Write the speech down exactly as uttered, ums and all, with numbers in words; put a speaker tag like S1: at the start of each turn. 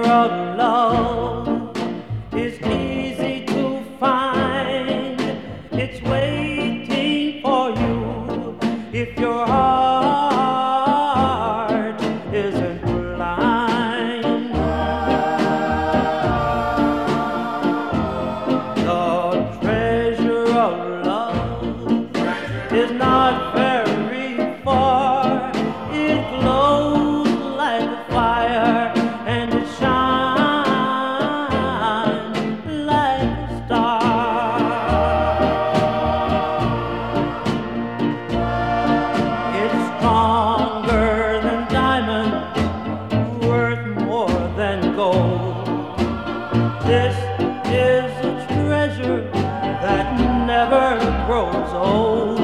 S1: of love is easy to find. It's waiting for you if your heart isn't blind. The treasure of love is not very far. It glows like a fire and it shines like a star. It's stronger than diamonds, worth more than gold. This is a treasure that never grows old.